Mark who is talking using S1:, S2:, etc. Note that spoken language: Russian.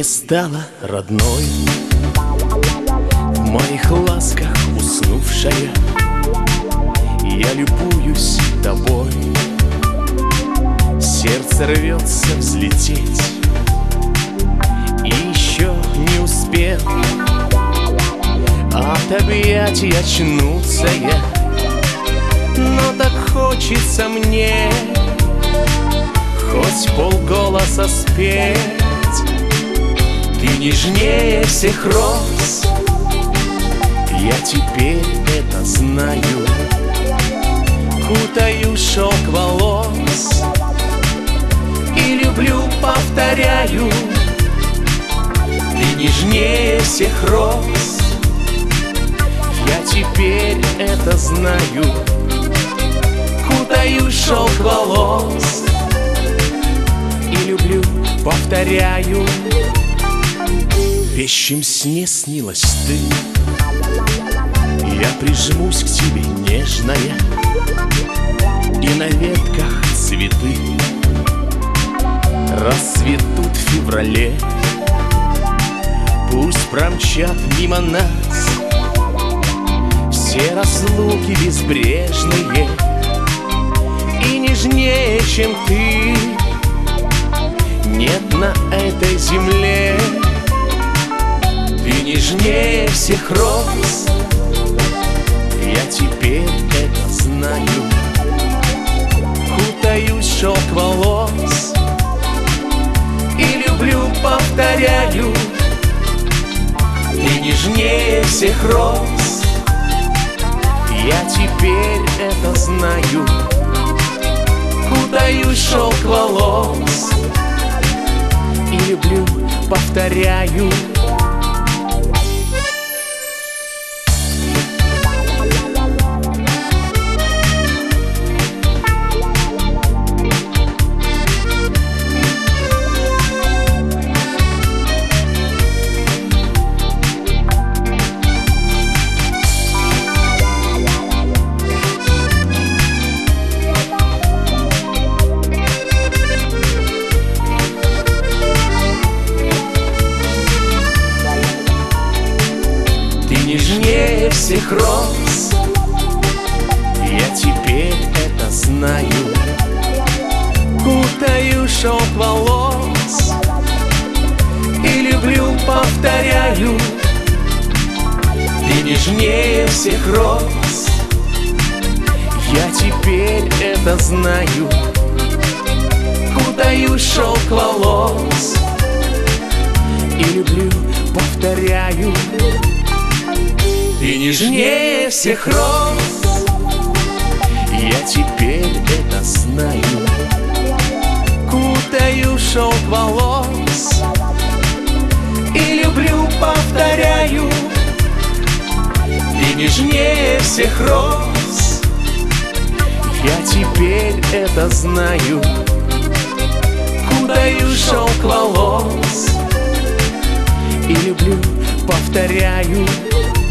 S1: мне стала родной, в моих ласках уснувшая. Я любуюсь тобой, сердце рвется взлететь, и еще не успел от объятий очнуться я. Но так хочется мне хоть полголоса спеть. Ты нежнее всех роз, я теперь это знаю. Кутаю шелк волос и люблю, повторяю. Ты нежнее всех роз, я теперь это знаю. Кутаю шелк волос и люблю, повторяю. В вещем сне снилась ты, я прижмусь к тебе нежная, и на ветках цветы расцветут в феврале. Пусть промчат мимо нас все разлуки безбрежные, и нежнее, чем ты, нет на этой земле. Ты нежнее всех роз, я теперь это знаю. Кутаю шелк волос и люблю, повторяю. Ты нежнее всех роз, я теперь это знаю. Кутаю шелк волос и люблю, повторяю. Нежнее всех роз, я теперь это знаю. Кутаю шелк волос и люблю, повторяю. Ты нежнее всех роз, я теперь это знаю. Кутаю шелк волос и люблю, повторяю. Ты нежнее всех роз, я теперь это знаю. Кутаю шелк волос и люблю, повторяю. Ты нежнее всех роз, я теперь это знаю. Кутаю шелк волос и люблю, повторяю.